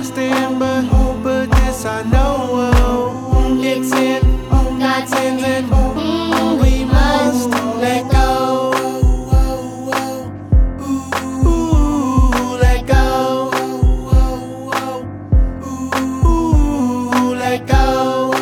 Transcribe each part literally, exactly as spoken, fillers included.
understand, but but this I know. Oh, it's in God's hands, and mm, we must let go. Ooh, let go. Ooh, let go.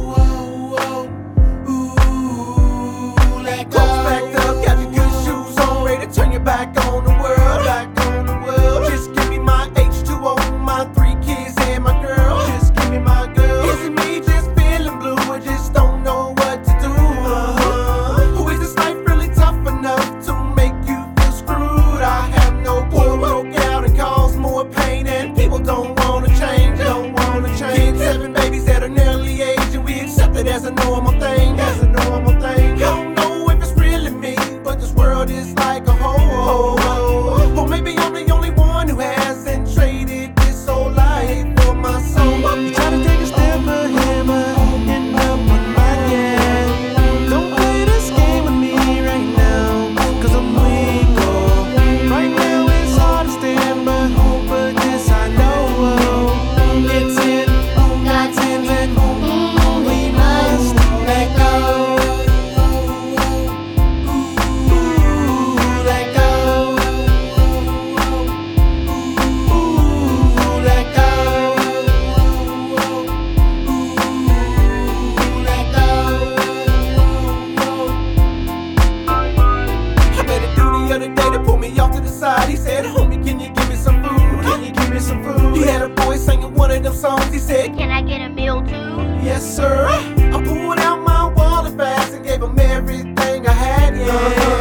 Ooh, let go. Clothes packed up, got your good shoes on, ready to turn your back on the world. Back on the world. Just give me my H two O, my three kids and my girl. Just give me my girl. Is it me just feeling blue? I just don't know what to do. Uh-huh. Who is this life really tough enough to make you feel screwed? I have no clue. Broke out and caused more pain, and people don't wanna change. Don't wanna change. Kids having babies at an early age, and we accept it as a normal thing. As a normal thing. Don't know if it's really me, but this world is like a whole. Or maybe I'm the only one who hasn't traded this whole life for my soul. You try to take a step ahead, but end up on my head. Don't play this game with me right now, cause I'm weak. Oh, right now it's hard to stand, but but this I know. Oh, it's in God's hands, and mm, we must let go. Ooh, let go. Ooh, let go. I met a dude the other day that pulled me off to the side. He said, homie, can you give me some food? Can you give me some food? He had a boy singing one of them songs. He said, Can I get a meal too? yes, sir. I pulled out my wallet fast and gave him everything I had, yeah.